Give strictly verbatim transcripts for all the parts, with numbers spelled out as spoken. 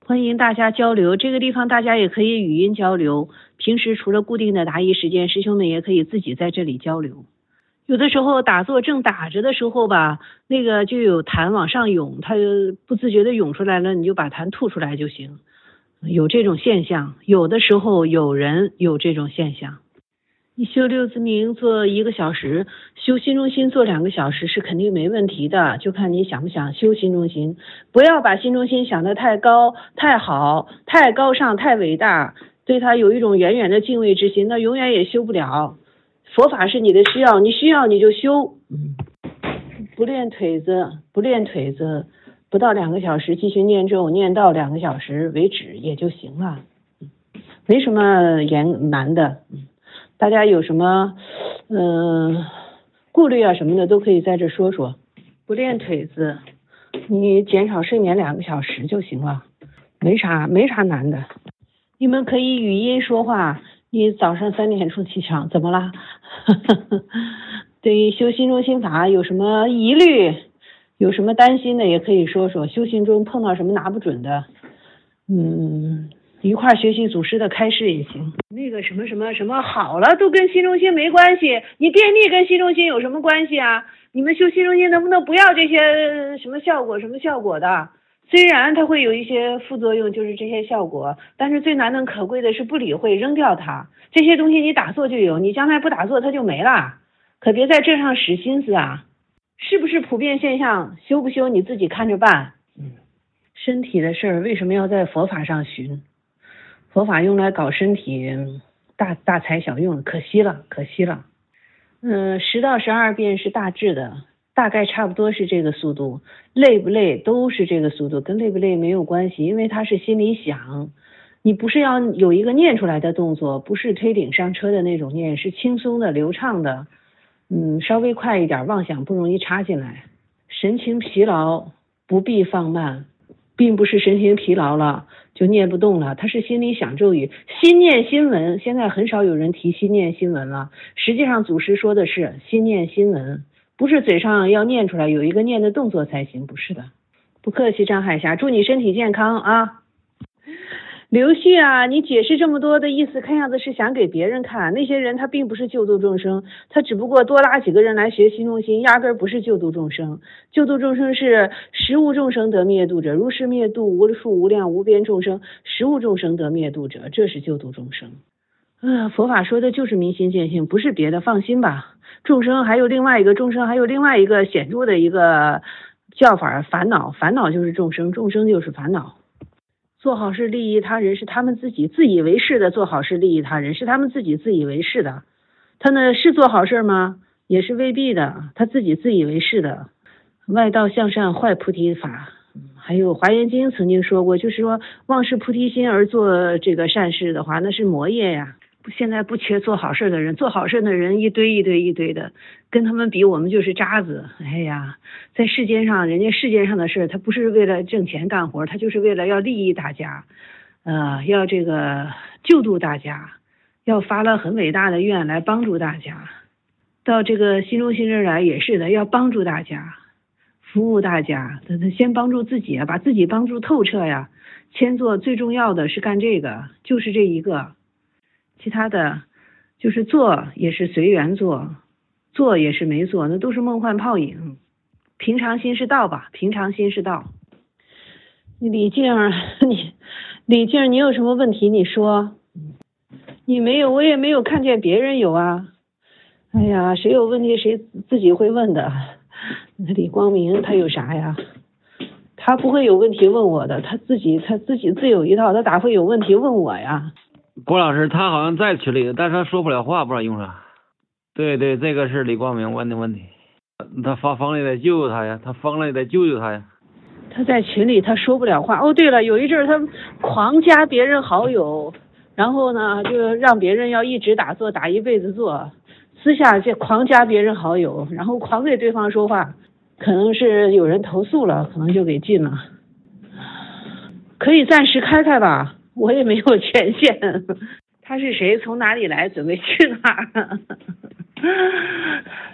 欢迎大家交流，这个地方大家也可以语音交流。平时除了固定的答疑时间，师兄们也可以自己在这里交流。有的时候打坐正打着的时候吧，那个就有痰往上涌，它不自觉的涌出来了，你就把痰吐出来就行。有这种现象，有的时候有人有这种现象。你修六字明做一个小时，修心中心做两个小时是肯定没问题的，就看你想不想修心中心。不要把心中心想得太高、太好、太高尚、太伟大，对他有一种远远的敬畏之心，那永远也修不了。佛法是你的需要，你需要你就修。不练腿子，不练腿子，不到两个小时继续念咒，念到两个小时为止也就行了，没什么严难的。大家有什么嗯、呃、顾虑啊什么的都可以在这说说。不练腿子，你减少睡眠两个小时就行了，没啥没啥难的。你们可以语音说话，你早上三点钟起床，怎么啦？对于修心中心法有什么疑虑，有什么担心的也可以说说。修行中碰到什么拿不准的，嗯。一块学习祖师的开示也行。那个什么什么什么好了都跟心中心没关系，你便秘跟心中心有什么关系啊？你们修心中心能不能不要这些什么效果什么效果的？虽然它会有一些副作用，就是这些效果，但是最难能可贵的是不理会，扔掉它。这些东西你打坐就有，你将来不打坐它就没了，可别在这上使心思啊。是不是普遍现象？修不修你自己看着办。嗯，身体的事儿为什么要在佛法上寻？佛法用来搞身体，大大材小用，可惜了，可惜了。嗯，十到十二遍是大致的，大概差不多是这个速度。累不累都是这个速度，跟累不累没有关系，因为它是心里想。你不是要有一个念出来的动作，不是推顶上车的那种念，是轻松的、流畅的。嗯，稍微快一点，妄想不容易插进来。神情疲劳不必放慢。并不是神情疲劳了就念不动了，他是心里想咒语，心念心文。现在很少有人提心念心文了，实际上祖师说的是心念心文，不是嘴上要念出来，有一个念的动作才行，不是的。不客气，张海霞，祝你身体健康啊。刘旭啊，你解释这么多的意思，看样子是想给别人看。那些人他并不是救度众生，他只不过多拉几个人来学心中心，压根儿不是救度众生。救度众生是实无众生得灭度者，如是灭度无数无量无边众生，实无众生得灭度者，这是救度众生。啊，佛法说的就是明心见性，不是别的，放心吧。众生还有另外一个众生，还有另外一个显著的一个叫法，烦恼，烦恼就是众生，众生就是烦恼。做好事利益他人是他们自己自以为是的，做好事利益他人是他们自己自以为是的。他呢是做好事吗？也是未必的，他自己自以为是的。外道向善，坏菩提法。还有华严经曾经说过，就是说忘失菩提心而做这个善事的话，那是魔业呀。现在不缺做好事的人，做好事的人一堆一堆一堆的，跟他们比我们就是渣子。哎呀，在世间上，人家世间上的事，他不是为了挣钱干活，他就是为了要利益大家，呃，要这个救度大家，要发了很伟大的愿来帮助大家。到这个心中心这来也是的，要帮助大家，服务大家，他他先帮助自己啊，把自己帮助透彻呀。千做最重要的是干这个，就是这一个。其他的就是做也是随缘做，做也是没做，那都是梦幻泡影。平常心是道吧，平常心是道。李静，你李静，你有什么问题你说。你没有，我也没有看见别人有啊。哎呀，谁有问题谁自己会问的。李光明他有啥呀？他不会有问题问我的，他自己他自己自有一套，他咋会有问题问我呀？ 郭老师他好像在群里，但是他说不了话，不知道用啥。对对，这个是李光明问的问题。他发疯了得救救他呀，他疯了得救救他呀。 他在群里他说不了话。哦对了，有一阵他狂加别人好友，然后呢就让别人要一直打坐，打一辈子坐，私下就狂加别人好友，然后狂给对方说话，可能是有人投诉了，可能就给禁了。可以暂时开开吧，我也没有权限。他是谁？从哪里来？准备去哪儿？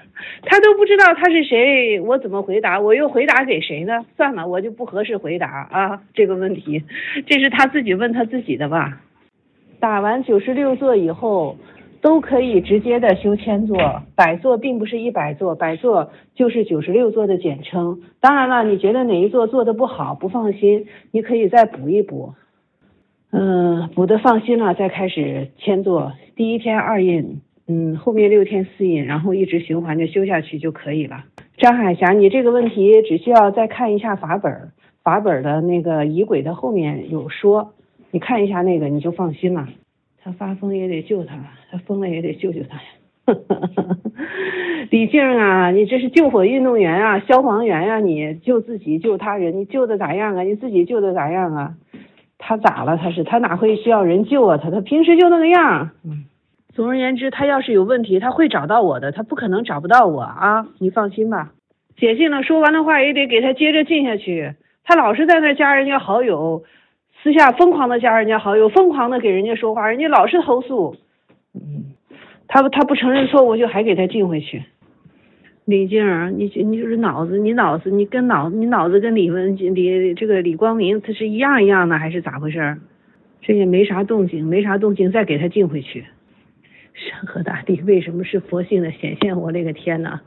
他都不知道他是谁，我怎么回答？我又回答给谁呢？算了，我就不合适回答啊这个问题，这是他自己问他自己的吧。打完九十六座以后，都可以直接的修千座，百座并不是一百座，百座就是九十六座的简称。当然了，你觉得哪一座做的不好，不放心，你可以再补一补。嗯，补的放心了，再开始千座，第一天二印，嗯，后面六天四印，然后一直循环着修下去就可以了。张海霞，你这个问题只需要再看一下法本，法本的那个仪轨的后面有说，你看一下那个你就放心了。他发疯也得救他，他疯了也得救救他呀。李静啊，你这是救火运动员啊，消防员啊，你救自己救他人，你救的咋样啊？你自己救的咋样啊？他咋了？他是他哪会需要人救啊？他他平时就那个样。嗯，总而言之，他要是有问题，他会找到我的，他不可能找不到我啊！你放心吧。写信了，说完的话也得给他接着进下去。他老是在那加人家好友，私下疯狂的加人家好友，疯狂的给人家说话，人家老是投诉。嗯，他他不承认错误，就还给他进回去。李静儿，你你就是脑子，你脑子，你跟脑你脑子跟李文李这个李光明他是一样一样的，还是咋回事？这也没啥动静，没啥动静，再给他进回去。山河大地为什么是佛性的显现？我勒个天哪！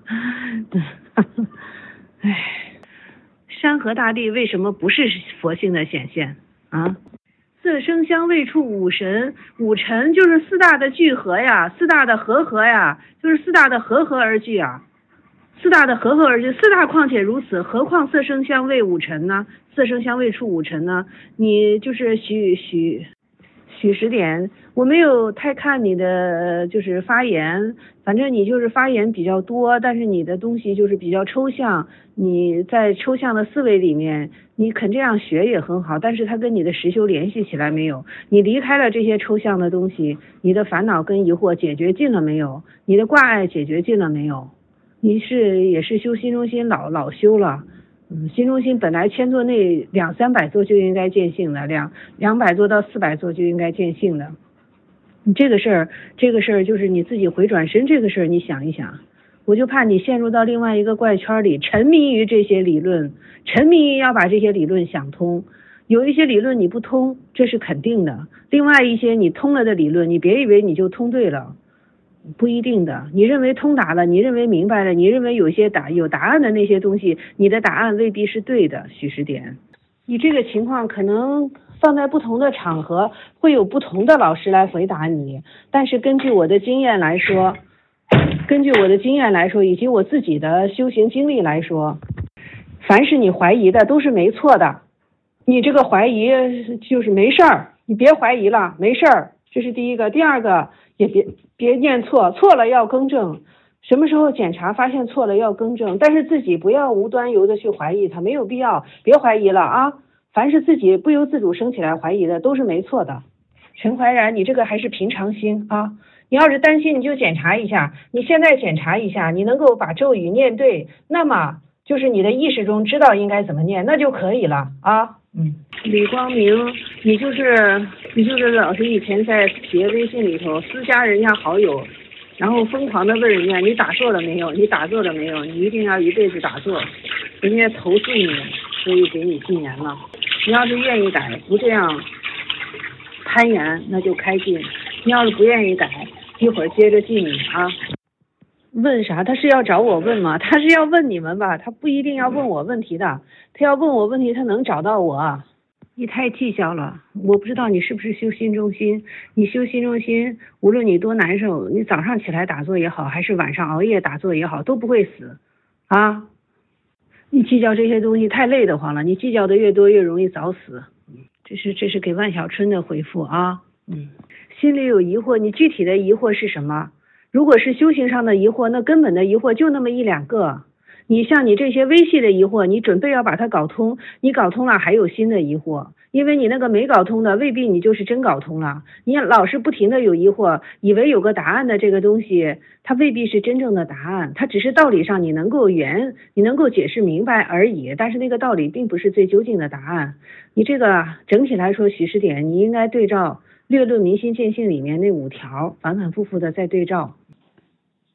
唉，山河大地为什么不是佛性的显现啊？色声香味触五神，五尘就是四大的聚合呀，四大的合合呀，就是四大的合合而聚啊。四大的合合而聚，四大况且如此，何况色声香味五尘呢？色声香味触五尘呢？你就是许许许时点，我没有太看你的就是发言，反正你就是发言比较多，但是你的东西就是比较抽象，你在抽象的思维里面，你肯这样学也很好，但是它跟你的实修联系起来没有？你离开了这些抽象的东西，你的烦恼跟疑惑解决尽了没有？你的挂碍解决尽了没有？你是也是修心中心老老修了，嗯，心中心本来千座内两三百座就应该见性的，两两百座到四百座就应该见性的。你这个事儿，这个事儿就是你自己回转身这个事儿，你想一想，我就怕你陷入到另外一个怪圈里，沉迷于这些理论，沉迷于要把这些理论想通。有一些理论你不通，这是肯定的；另外一些你通了的理论，你别以为你就通对了。不一定的，你认为通达了，你认为明白了，你认为有些答有答案的那些东西，你的答案未必是对的。许时点，你这个情况可能放在不同的场合会有不同的老师来回答你，但是根据我的经验来说，根据我的经验来说，以及我自己的修行经历来说，凡是你怀疑的都是没错的，你这个怀疑就是没事儿，你别怀疑了，没事儿，这是第一个。第二个，也别别念错，错了要更正，什么时候检查发现错了要更正，但是自己不要无端由的去怀疑它，没有必要，别怀疑了啊！凡是自己不由自主升起来怀疑的都是没错的。陈怀然，你这个还是平常心啊！你要是担心你就检查一下，你现在检查一下，你能够把咒语念对，那么就是你的意识中知道应该怎么念，那就可以了啊。嗯，李光明，你就是你就是老是以前在企业微信里头私加人家好友，然后疯狂的问人家你打坐了没有，你打坐了没有，你一定要一辈子打坐，人家投诉你，所以给你禁言了。你要是愿意改，不这样攀岩，那就开禁；你要是不愿意改，一会儿接着禁你啊。问啥？他是要找我问吗？他是要问你们吧，他不一定要问我问题的。他要问我问题，他能找到我。你太计较了，我不知道你是不是修心中心。你修心中心，无论你多难受，你早上起来打坐也好，还是晚上熬夜打坐也好，都不会死啊。你计较这些东西太累得慌了，你计较的越多越容易早死。这是这是给万小春的回复啊。嗯，心里有疑惑，你具体的疑惑是什么？如果是修行上的疑惑，那根本的疑惑就那么一两个。你像你这些微细的疑惑，你准备要把它搞通，你搞通了还有新的疑惑，因为你那个没搞通的未必你就是真搞通了。你老是不停的有疑惑，以为有个答案的这个东西，它未必是真正的答案，它只是道理上你能够圆，你能够解释明白而已，但是那个道理并不是最究竟的答案。你这个整体来说许时点，你应该对照略论明心见性里面那五条，反反复复的再对照。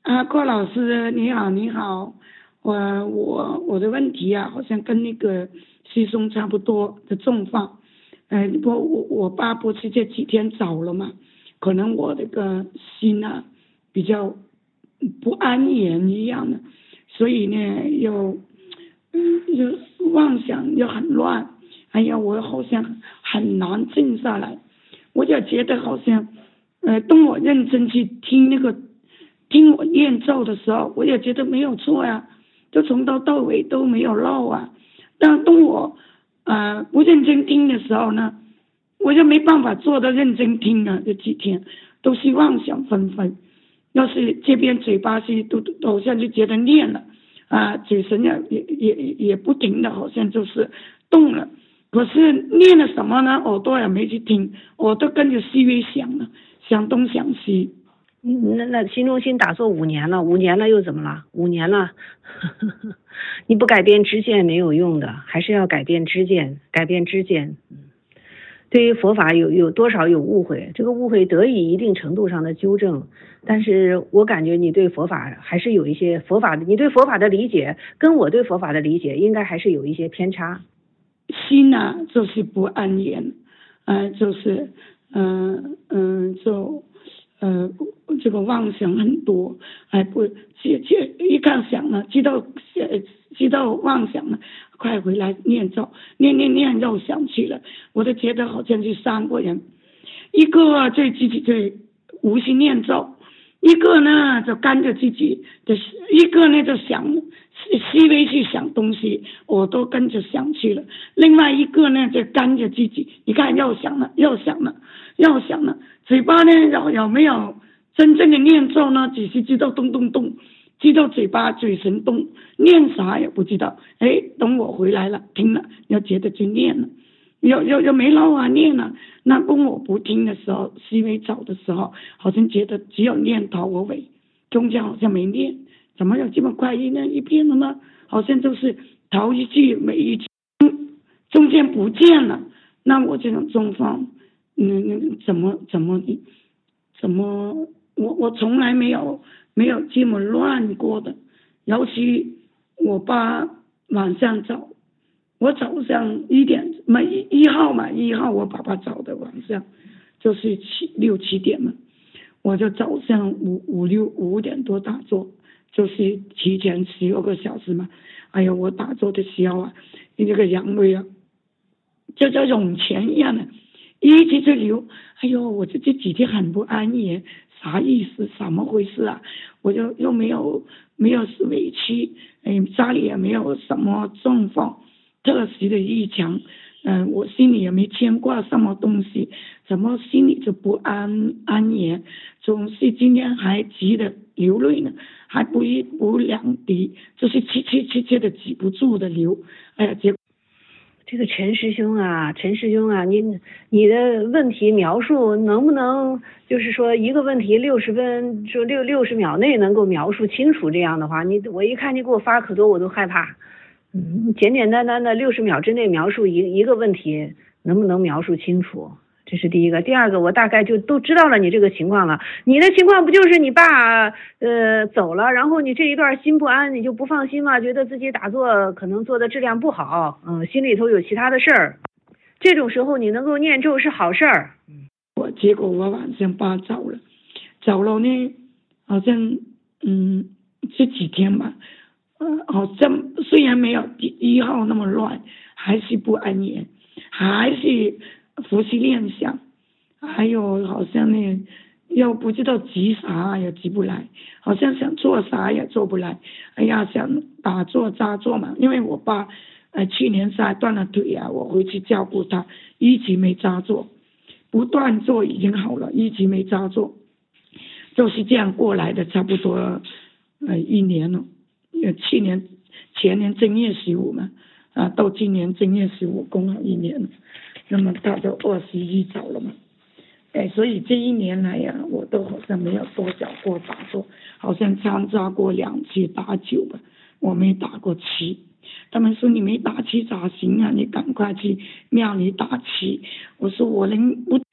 啊，郭老师你好，你好，我我我的问题啊，好像跟那个师兄差不多的状况。呃，我我我爸不是这几天走了嘛，可能我这个心啊比较不安宁一样的，所以呢又嗯又妄想又很乱，哎呀，我好像很难静下来，我就觉得好像呃，当我认真去听那个。听我念咒的时候，我也觉得没有错呀、啊，就从头到尾都没有漏啊。但当我呃不认真听的时候呢，我就没办法做到认真听啊。这几天都是妄想纷纷，要是这边嘴巴是都都好像就觉得念了啊，嘴唇也也也也不停的，好像就是动了。可是念了什么呢？耳朵也没去听，耳朵跟着细微想了，想东想西。 那那新中心打坐五年了，五年了又怎么了？五年了，呵呵你不改变知见没有用的，还是要改变知见，改变知见。对于佛法有有多少有误会，这个误会得以一定程度上的纠正，但是我感觉你对佛法还是有一些佛法的，你对佛法的理解跟我对佛法的理解应该还是有一些偏差。 心啊，就是不安宁，呃，就是嗯嗯、呃呃、就。呃，这个妄想很多，还不接接一看想了，知道知道妄想了，快回来念咒，念念念又想起了，我都觉得好像是三个人，一个对自己对无心念咒，一个呢就跟着自己的，一个呢就想细微去想东西，我都跟着想去了，另外一个呢就跟着自己，你看又想了又想了又想了。嘴巴呢有有没有真正的念咒呢？只是知道动动动，知道嘴巴嘴唇动，念啥也不知道。哎，等我回来了，听了又觉得就念了，又又又没漏啊念了。那当我不听的时候，思维走的时候，好像觉得只有念头而尾，中间好像没念，怎么有这么快一念一遍了呢？好像就是头一句尾一句，中间不见了。那我这种状况。嗯，怎么怎么怎么我我从来没有没有这么乱过的，尤其我爸晚上走，我早上一点嘛一一号嘛一号我爸爸走的晚上就是七六七点嘛，我就早上五五六五点多打坐，就是提前十二个小时嘛。哎呀，我打坐的时候啊，那个阳痿啊，就像涌泉一样的。一直就流，哎呦，我这这几天很不安逸，啥意思？怎么回事啊？我就又没有没有委屈，哎，家里也没有什么状况，特殊的异常，嗯、呃，我心里也没牵挂什么东西，怎么心里就不安安宁？总是今天还急得流泪呢，还不一不两滴，就是切切切切的止不住的流，哎呀，结果。 这个陈师兄啊，陈师兄啊，你你的问题描述能不能就是说一个问题六十分就六六十秒内能够描述清楚？这样的话，你我一看你给我发可多，我都害怕。嗯，简简单单的六十秒之内描述一一个问题，能不能描述清楚？这是第一个。第二个，我大概就都知道了你这个情况了。你的情况不就是你爸呃走了，然后你这一段心不安，你就不放心嘛，觉得自己打坐可能做的质量不好，嗯，心里头有其他的事儿。这种时候你能够念咒是好事儿。 我结果我晚上爸走了，走了呢，好像嗯这几天吧，呃，好像虽然没有第一号那么乱，还是不安宁，还是。伏羲念想，还有好像呢，又不知道急啥也急不来，好像想做啥也做不来。哎呀，想打坐扎坐嘛，因为我爸呃去年才断了腿啊，我回去照顾他，一直没扎坐，不断做已经好了，一直没扎坐，就是这样过来的，差不多呃一年了，呃去年前年正月十五嘛，啊到今年正月十五刚好一年了。那么他就二十一走了嘛，哎，所以这一年来呀、啊，我都好像没有多少过打坐，好像参加过两次打九吧，我没打过七。他们说你没打七咋行啊？你赶快去庙里打七。我说我能不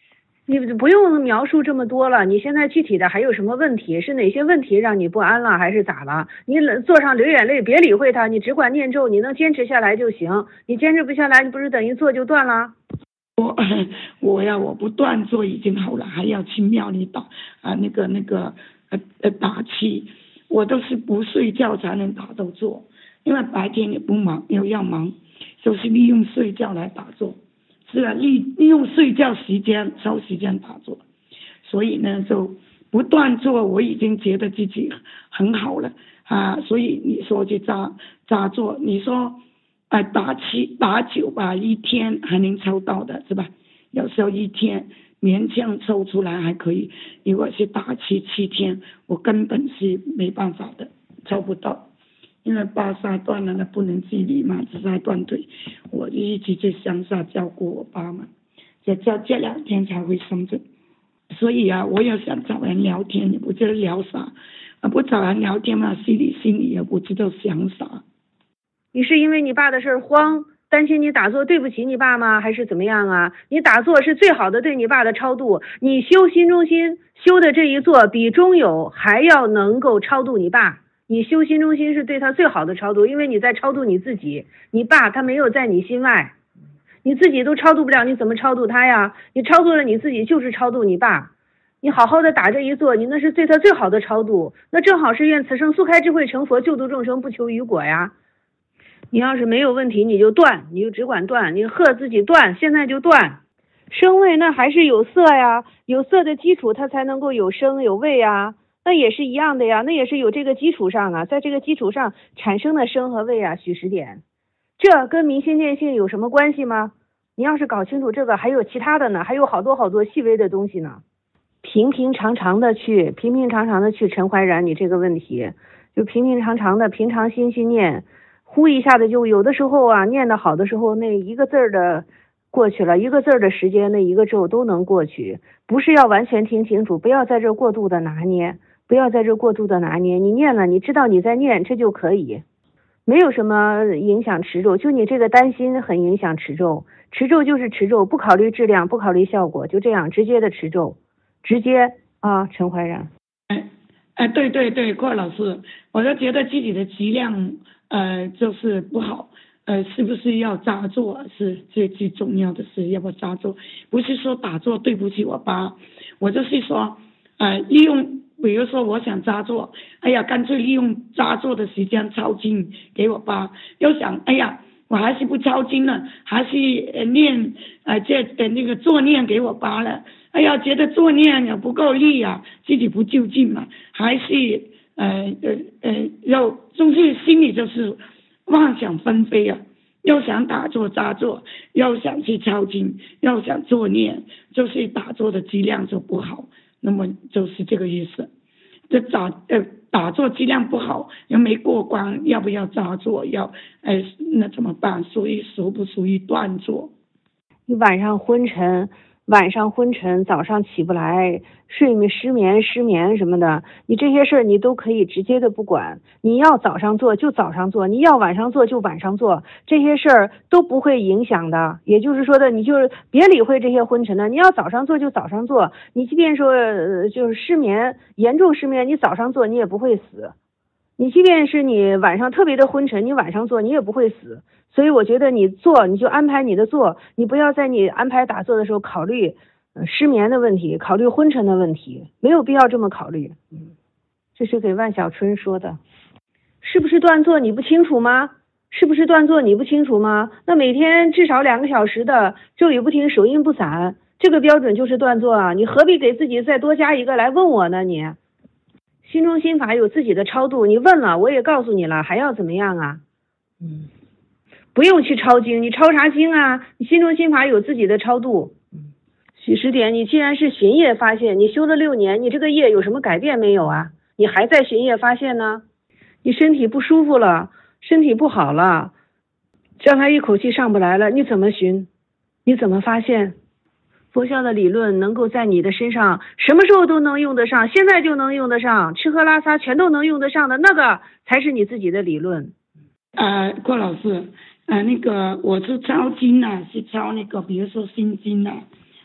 你不用描述这么多了，你现在具体的还有什么问题？是哪些问题让你不安了，还是咋了？你坐上流眼泪，别理会它，你只管念咒，你能坚持下来就行。你坚持不下来，你不是等于做就断了？ 我我呀，我不断做已经好了，还要去庙里打啊那个那个呃呃打气，我都是不睡觉才能打坐坐，因为白天也不忙，又要忙，就是利用睡觉来打坐。是啊，利利用睡觉时间抽时间打坐，所以呢就不断做，我已经觉得自己很好了啊。所以你说去扎扎坐，你说啊打七打九吧，一天还能抽到的是吧？有时候一天勉强抽出来还可以，如果是打七七天，我根本是没办法的，抽不到。因为八筛断了，那不能自理嘛，只筛断腿，我就一直在乡下照顾我爸嘛，这这这两天才会生症，所以啊，我也想找人聊天，也不知道聊啥，啊不找人聊天嘛，心里心里也不知道想啥。 你是因为你爸的事慌，担心你打坐对不起你爸吗？还是怎么样啊？你打坐是最好的对你爸的超度，你修心中心修的这一座比中有还要能够超度你爸。你修心中心是对他最好的超度，因为你在超度你自己，你爸他没有在你心外，你自己都超度不了，你怎么超度他呀？你超度了你自己，就是超度你爸。你好好的打这一坐，你那是对他最好的超度，那正好是愿此生速开智慧成佛，救度众生，不求于果呀。你要是没有问题，你就断，你就只管断，你喝自己断，现在就断。声味那还是有色呀，有色的基础它才能够有声有味呀。那也是一样的呀，那也是有这个基础上啊，在这个基础上产生的声和味啊，许时点，这跟明心见性有什么关系吗？你要是搞清楚这个，还有其他的呢，还有好多好多细微的东西呢。平平常常的去，平平常常的去陈怀然你这个问题，就平平常常的平常心去念，呼一下子就有的时候啊，念得好的时候，那一个字儿的过去了，一个字儿的时间，那一个咒都能过去，不是要完全听清楚，不要在这过度的拿捏。不要在这过度的拿捏，你念了，你知道你在念，这就可以，没有什么影响持咒。就你这个担心很影响持咒，持咒就是持咒，不考虑质量，不考虑效果，就这样直接的持咒，直接啊，陈怀然。 哎哎，对对对，郭老师，我就觉得自己的质量呃就是不好，呃是不是要扎坐是最最重要的是要不要扎坐，不是说打坐对不起我爸，我就是说呃利用。比如说我想扎坐，哎呀，干脆利用扎坐的时间抄经给我爸。又想，哎呀，我还是不抄经了，还是呃念呃这呃那个做念给我爸了。哎呀，觉得做念也不够力啊，自己不就近嘛，还是呃呃呃要总是心里就是妄想纷飞啊。又想打坐扎坐，又想去抄经，又想做念，就是打坐的质量就不好。那么就是这个意思，这打呃打坐质量不好，又没过关，要不要扎坐？要哎那怎么办？属于属不属于断坐？ 你晚上昏沉，晚上昏沉，早上起不来，睡眠失眠失眠什么的，你这些事儿你都可以直接的不管。你要早上做就早上做，你要晚上做就晚上做，这些事儿都不会影响的。也就是说的，你就是别理会这些昏沉的，你要早上做就早上做。你即便说、呃、就是失眠，严重失眠，你早上做你也不会死。你即便是你晚上特别的昏沉，你晚上做你也不会死。所以我觉得你做你就安排你的做，你不要在你安排打坐的时候考虑、呃、失眠的问题，考虑昏沉的问题，没有必要这么考虑。嗯，这是给万小春说的。是不是断坐你不清楚吗？是不是断坐你不清楚吗？那每天至少两个小时的咒语不停，手音不散，这个标准就是断坐啊！你何必给自己再多加一个来问我呢？你心中心法有自己的超度，你问了我也告诉你了，还要怎么样啊？嗯，不用去抄经，你抄啥经啊？你心中心法有自己的超度。嗯，许时点，你既然是寻业发现，你修了六年，你这个业有什么改变没有啊？你还在寻业发现呢？你身体不舒服了，身体不好了，将来一口气上不来了，你怎么寻？你怎么发现？佛教的理论能够在你的身上什么时候都能用得上，现在就能用得上，吃喝拉撒全都能用得上的，那个才是你自己的理论。 呃，郭老师，呃，那个我是抄经啊，是抄那个，比如说心经啊，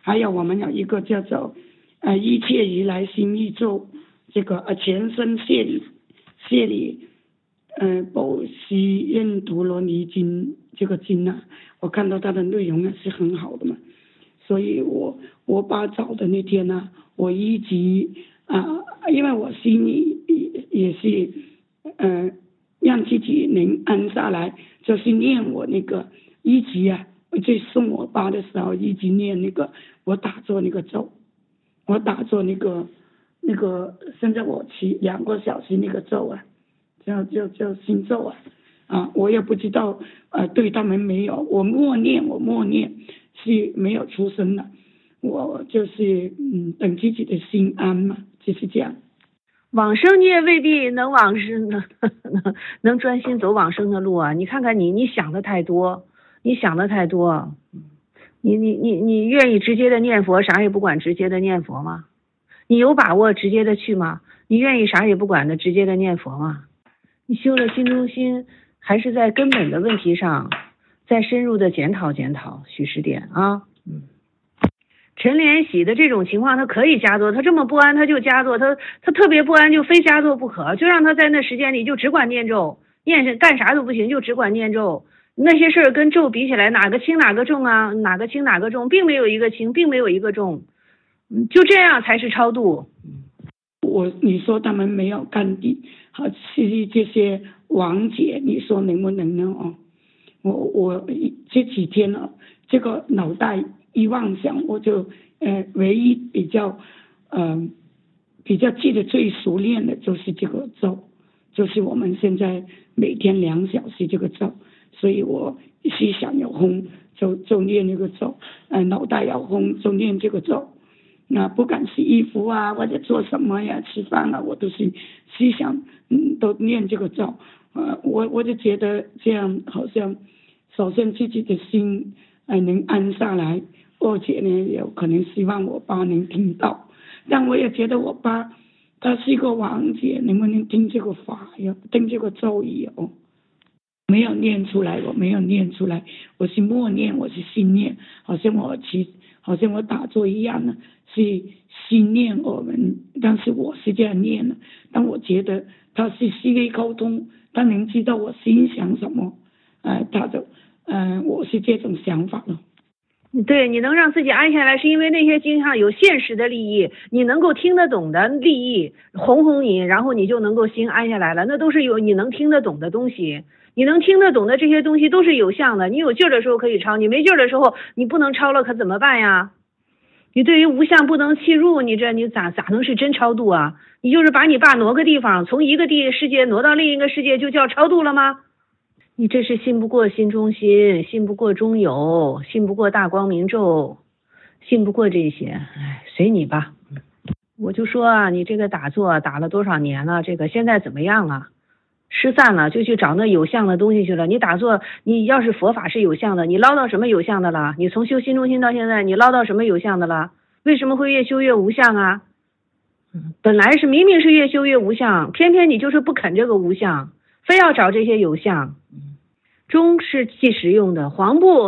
还有我们有一个叫做呃一切以来新宇宙这个呃全身谢礼谢礼呃保西印度罗尼经这个经啊，我看到它的内容啊是很好的嘛，所以我我把找的那天呢、啊，我一直啊、呃，因为我心里也是呃让自己能安下来，就是念我那个一直啊，就送我爸的时候一直念那个我打坐那个咒，我打坐那个那个现在我起两个小时那个咒啊。叫叫叫心咒啊啊，我也不知道呃对他们没有，我默念我默念是没有出声的，我就是嗯等自己的心安嘛，就是这样。 往生你也未必能往生能能能专心走往生的路啊！你看看你，你想的太多，你想的太多，你你你你愿意直接的念佛，啥也不管直接的念佛吗？你有把握直接的去吗？你愿意啥也不管的直接的念佛吗？你修了心中心，还是在根本的问题上再深入的检讨检讨，许时点啊。嗯，陈莲喜的这种情况，他可以加坐，他这么不安他就加坐，他他特别不安就非加坐不可，就让他在那时间里就只管念咒，念干啥都不行，就只管念咒。那些事儿跟咒比起来，哪个轻哪个重啊？哪个轻哪个重，并没有一个轻，并没有一个重，嗯，就这样才是超度。 我你说他们没有干地，好，其实这些王姐，你说能不能呢？哦，我我这几天呢、啊，这个脑袋一妄想，我就呃唯一比较呃比较记得最熟练的就是这个咒，就是我们现在每天两小时这个咒，所以我思想有空就就念那个咒，呃脑袋有空就念这个咒。那不管洗衣服啊，或者做什么呀，吃饭啊，我都是思想嗯都念这个咒，呃，我我就觉得这样好像，首先自己的心呃能安下来，而且呢有可能希望我爸能听到，但我也觉得我爸他是一个王姐，能不能听这个法呀，听这个咒语哦？没有念出来，我没有念出来，我是默念，我是心念，好像我其好像我打坐一样呢，是心念我们，但是我是这样念的，但我觉得他是思维沟通，他能知道我心想什么，呃，他就，呃，我是这种想法了。 对，你能让自己安下来，是因为那些经上有现实的利益，你能够听得懂的利益哄哄你，然后你就能够心安下来了，那都是有你能听得懂的东西。你能听得懂的这些东西都是有相的，你有劲儿的时候可以抄，你没劲儿的时候你不能抄了，可怎么办呀？你对于无相不能契入，你这你咋咋能是真超度啊？你就是把你爸挪个地方，从一个地世界挪到另一个世界，就叫超度了吗？你这是信不过心中心，信不过中有，信不过大光明咒，信不过这些，哎，随你吧。我就说啊，你这个打坐打了多少年了？这个现在怎么样啊？失散了就去找那有相的东西去了。你打坐，你要是佛法是有相的，你捞到什么有相的了？你从修心中心到现在，你捞到什么有相的了？为什么会越修越无相啊？本来是明明是越修越无相，偏偏你就是不肯这个无相，非要找这些有相。中是既实用的，黄布，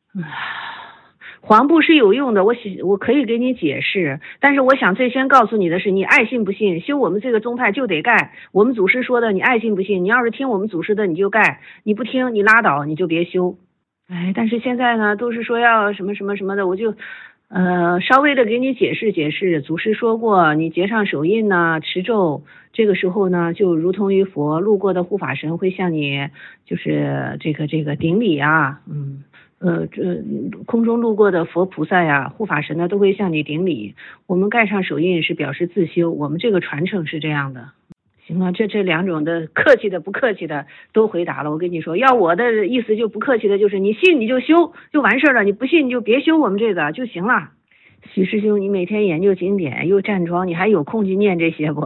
黄布是有用的，我我可以给你解释，但是我想最先告诉你的是，你爱信不信，修我们这个宗派就得盖。我们祖师说的，你爱信不信，你要是听我们祖师的你就盖，你不听你拉倒，你就别修。哎，但是现在呢，都是说要什么什么什么的，我就呃稍微的给你解释解释。祖师说过，你结上手印呢，持咒，这个时候呢，就如同于佛路过的护法神会向你就是这个这个顶礼啊，嗯。呃，这空中路过的佛菩萨呀、护法神呢，都会向你顶礼。我们盖上手印是表示自修，我们这个传承是这样的。行了，这这两种的客气的不客气的都回答了。我跟你说，要我的意思就不客气的，就是你信你就修就完事了，你不信你就别修我们这个就行了。许师兄，你每天研究经典又站桩，你还有空去念这些不？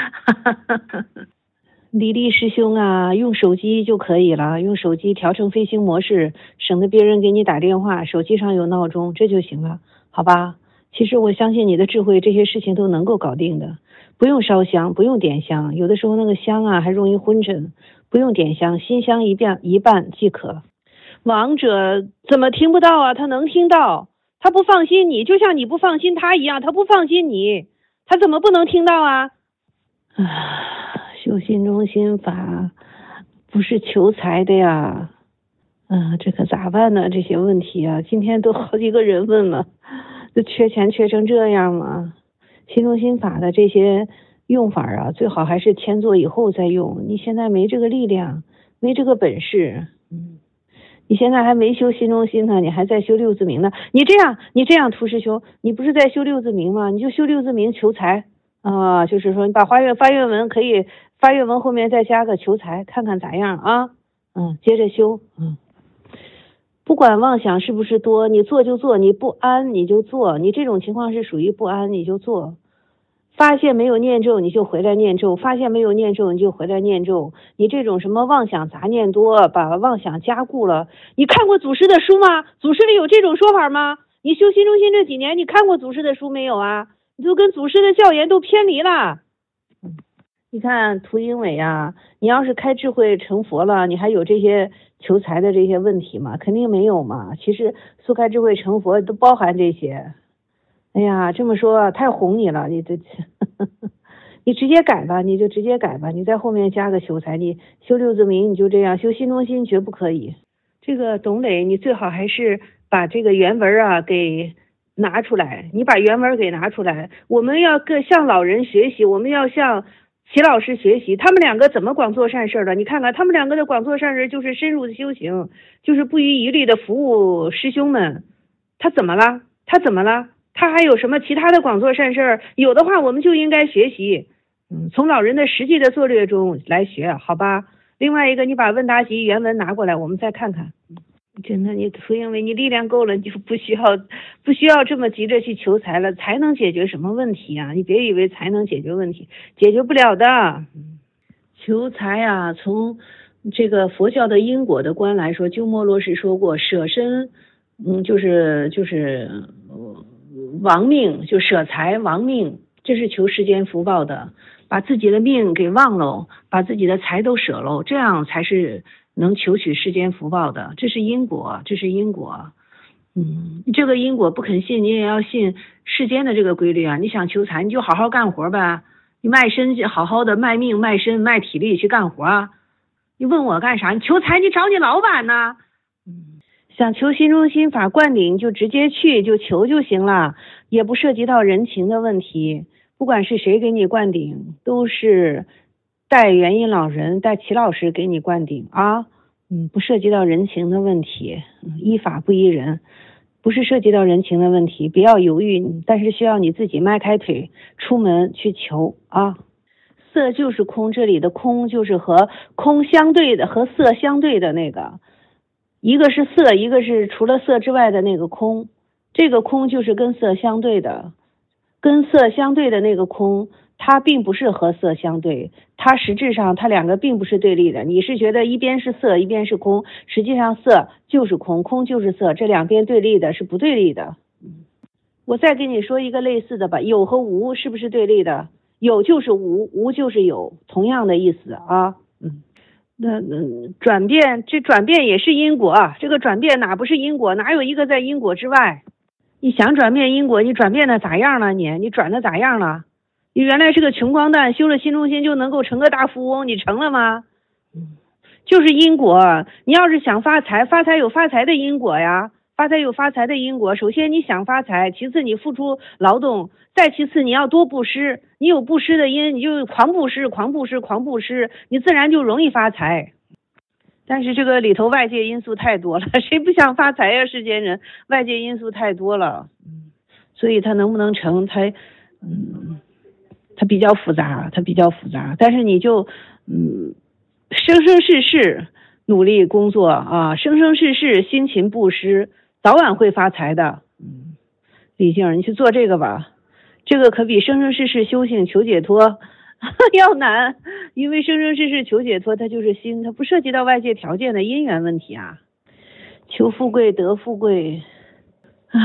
李丽师兄啊，用手机就可以了，用手机调成飞行模式，省得别人给你打电话，手机上有闹钟，这就行了，好吧？其实我相信你的智慧，这些事情都能够搞定的，不用烧香，不用点香，有的时候那个香啊还容易昏沉，不用点香，心香一半一半即可。亡者怎么听不到啊？他能听到， 他不放心你，就像你不放心他一样，他不放心你，他怎么不能听到啊？啊，修心中心法不是求财的呀。啊，这可咋办呢？这些问题啊，今天都好几个人问了，就缺钱缺成这样吗？心中心法的这些用法啊，最好还是迁坐以后再用。你现在没这个力量，没这个本事，嗯，你现在还没修心中心呢，你还在修六字明呢。你这样，你这样，涂师兄，你不是在修六字明吗？你就修六字明求财啊，就是说你把发愿发愿文可以发愿文后面再加个求财，看看咋样啊？嗯，接着修，嗯。不管妄想是不是多，你做就做，你不安你就做，你这种情况是属于不安你就做。发现没有念咒你就回来念咒，发现没有念咒你就回来念咒。你这种什么妄想杂念多，把妄想加固了。你看过祖师的书吗？祖师里有这种说法吗？你修心中心这几年，你看过祖师的书没有啊？你都跟祖师的教言都偏离了。你看涂经纬啊，你要是开智慧成佛了，你还有这些求财的这些问题吗？肯定没有嘛。其实速开智慧成佛都包含这些。哎呀，这么说太哄你了，你这你直接改吧，你就直接改吧，你在后面加个求财，你修六字明你就这样，修心中心绝不可以。这个董磊，你最好还是把这个原文啊给拿出来，你把原文给拿出来，我们要更向老人学习，我们要向齐老师学习，他们两个怎么广做善事的？你看看他们两个的广做善事，就是深入的修行，就是不遗余力的服务师兄们。他怎么了？他怎么了？他还有什么其他的广做善事？有的话，我们就应该学习，嗯，从老人的实际的策略中来学，好吧？另外一个，你把问答集原文拿过来，我们再看看。真的，你涂因为你力量够了，你就不需要不需要这么急着去求财了。财能解决什么问题啊？你别以为财能解决问题，解决不了的。求财啊，从这个佛教的因果的观来说，鸠摩罗什说过，舍身，嗯，就是就是亡命，就舍财亡命，这是求世间福报的。把自己的命给忘了，把自己的财都舍了，这样才是能求取世间福报的。这是因果，这是因果。嗯，这个因果不肯信，你也要信世间的这个规律啊。你想求财，你就好好干活呗，你卖身好好的卖命卖身卖体力去干活啊。你问我干啥？你求财你找你老板呢。嗯，想求心中心法灌顶就直接去就求就行了，也不涉及到人情的问题。不管是谁给你灌顶，都是带元音老人带齐老师给你灌顶啊，嗯，不涉及到人情的问题，嗯，依法不依人，不是涉及到人情的问题，不要犹豫，但是需要你自己迈开腿出门去求啊。色就是空，这里的空就是和空相对的，和色相对的那个，一个是色，一个是除了色之外的那个空，这个空就是跟色相对的。跟色相对的那个空，它并不是和色相对，它实质上它两个并不是对立的。你是觉得一边是色一边是空，实际上色就是空，空就是色，这两边对立的是不对立的。我再跟你说一个类似的吧，有和无是不是对立的？有就是无，无就是有，同样的意思啊。嗯，那嗯，转变这转变也是因果啊，这个转变哪不是因果？哪有一个在因果之外？你想转变因果，你转变的咋样了？你你转的咋样了？你原来是个穷光蛋，修了心中心就能够成个大富翁，你成了吗？就是因果。你要是想发财，发财有发财的因果呀，发财有发财的因果。首先你想发财，其次你付出劳动，再其次你要多布施。你有布施的因，你就狂布施，狂布施，狂布施，你自然就容易发财。但是这个里头外界因素太多了，谁不想发财呀？世间人外界因素太多了，所以他能不能成，他嗯，他比较复杂，他比较复杂。但是你就嗯，生生世世努力工作啊，生生世世辛勤布施，早晚会发财的。嗯，李静，你去做这个吧，这个可比生生世世修行求解脱要难，因为生生世世求解脱，它就是心，它不涉及到外界条件的因缘问题啊。求富贵得富贵，啊，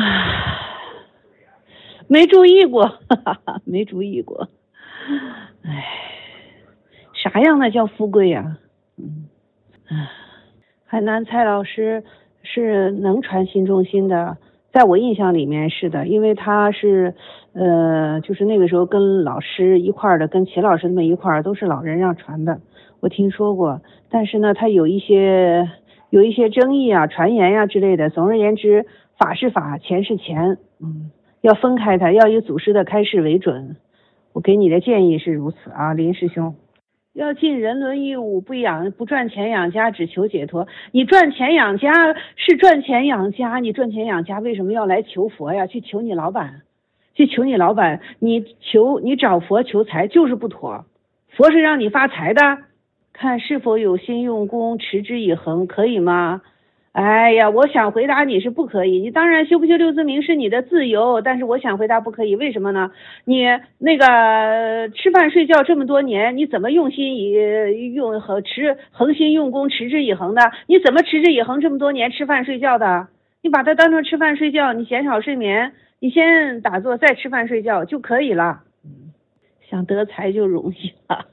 没注意过，哈哈，没注意过。哎，啥样的叫富贵呀？嗯，海南蔡老师是能传心中心的， 在我印象里面是的，因为他是呃，就是那个时候跟老师一块儿的，跟齐老师他们一块儿，都是老人让传的，我听说过。但是呢，他有一些有一些争议啊、传言呀、啊、之类的。总而言之，法是法，钱是钱，嗯，要分开它，要以祖师的开示为准。我给你的建议是如此啊，林师兄。要尽人伦义务，不养不赚钱养家，只求解脱。你赚钱养家是赚钱养家，你赚钱养家为什么要来求佛呀？去求你老板，去求你老板，你求你找佛求财就是不妥。佛是让你发财的，看是否有心用功，持之以恒，可以吗？哎呀，我想回答你是不可以。你当然修不修六字明是你的自由，但是我想回答不可以。为什么呢？你那个吃饭睡觉这么多年，你怎么用心以用和持恒心用功，持之以恒的？你怎么持之以恒这么多年吃饭睡觉的？你把它当成吃饭睡觉，你减少睡眠，你先打坐再吃饭睡觉就可以了。想得财就容易了。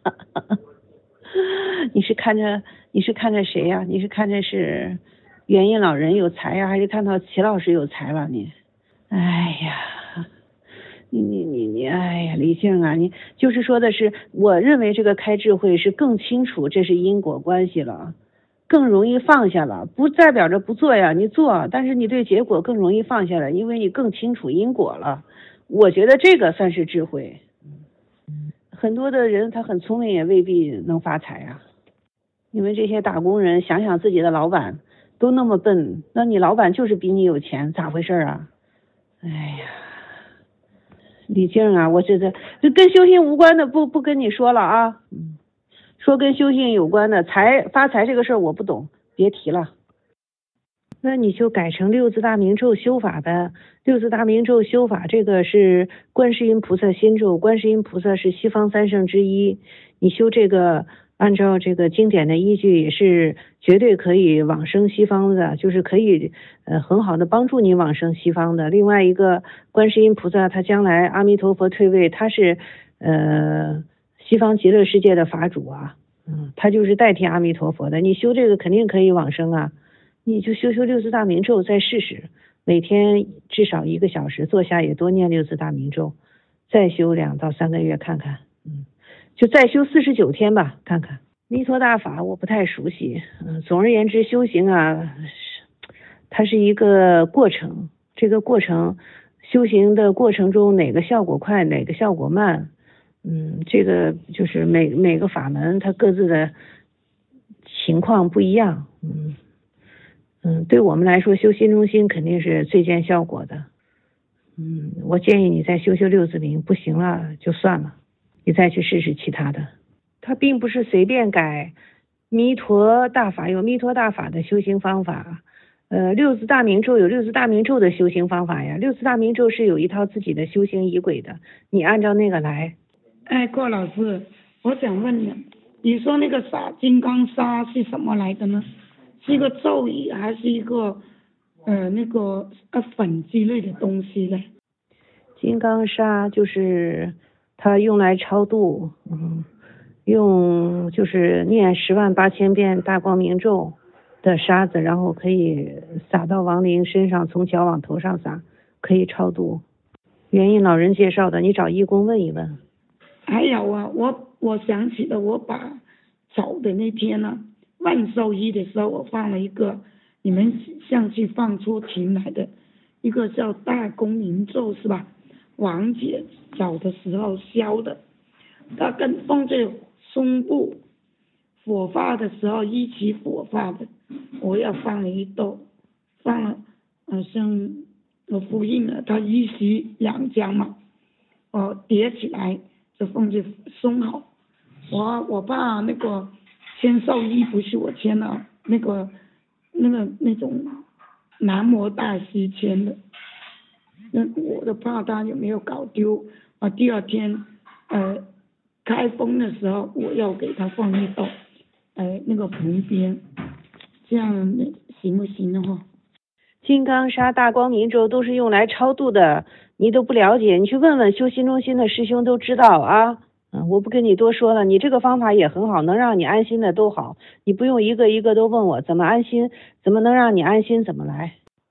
你是看着你是看着谁呀、啊？你是看着是元音老人有才呀、啊，还是看到齐老师有才了你？哎呀，你你你你，哎呀，李静啊，你就是说的是，我认为这个开智慧是更清楚这是因果关系了，更容易放下了，不代表着不做呀，你做，但是你对结果更容易放下了，因为你更清楚因果了。我觉得这个算是智慧。很多的人他很聪明，也未必能发财啊。你们这些打工人想想自己的老板都那么笨，那你老板就是比你有钱，咋回事啊？哎呀，李静啊，我这这这跟修行无关的不不跟你说了啊。嗯，说跟修行有关的财发财这个事儿我不懂，别提了。那你就改成六字大明咒修法呗。六字大明咒修法，这个是观世音菩萨心咒，观世音菩萨是西方三圣之一，你修这个按照这个经典的依据也是绝对可以往生西方的，就是可以呃很好的帮助你往生西方的。另外一个观世音菩萨他将来阿弥陀佛退位，他是呃西方极乐世界的法主啊，嗯，他就是代替阿弥陀佛的，你修这个肯定可以往生啊。你就修修六字大明咒再试试，每天至少一个小时，坐下也多念六字大明咒，再修两到三个月看看，嗯，就再修四十九天吧，看看。弥陀大法我不太熟悉，嗯，总而言之，修行啊，它是一个过程，这个过程修行的过程中哪个效果快，哪个效果慢，嗯，这个就是每每个法门它各自的情况不一样，嗯。嗯，对我们来说，修心中心肯定是最见效果的。嗯，我建议你再修修六字明，不行了就算了，你再去试试其他的。它并不是随便改，弥陀大法有弥陀大法的修行方法，呃，六字大明咒有六字大明咒的修行方法呀。六字大明咒是有一套自己的修行仪轨的，你按照那个来。 哎，郭老师，我想问你，你说那个撒金刚砂是什么来的呢？是一个咒语还是一个呃那个呃粉之类的东西呢？ 金刚砂就是它用来超度，嗯，用就是念十万八千遍大光明咒的沙子，然后可以撒到亡灵身上，从脚往头上撒，可以超度。元印老人介绍的，你找义工问一问。 还有啊，我我想起了，我把走的那天呢、啊。万寿衣的时候，我放了一个你们上去放出庭来的一个叫大光明咒是吧？王姐走的时候烧的，它跟放在胸部火化的时候一起火化的，我要放了一兜，放了好像我复印了，它一起两张嘛，我叠起来就放在胸口，我我怕那个。签寿衣不是我签的，那个那个那种南无大师签的，那我都怕他有没有搞丢啊。第二天呃开封的时候，我要给他放一道呃那个旁边，这样行不行的话？ 金刚砂大光明咒都是用来超度的，你都不了解，你去问问修心中心的师兄都知道啊。嗯，我不跟你多说了，你这个方法也很好，能让你安心的都好，你不用一个一个都问我怎么安心，怎么能让你安心怎么来。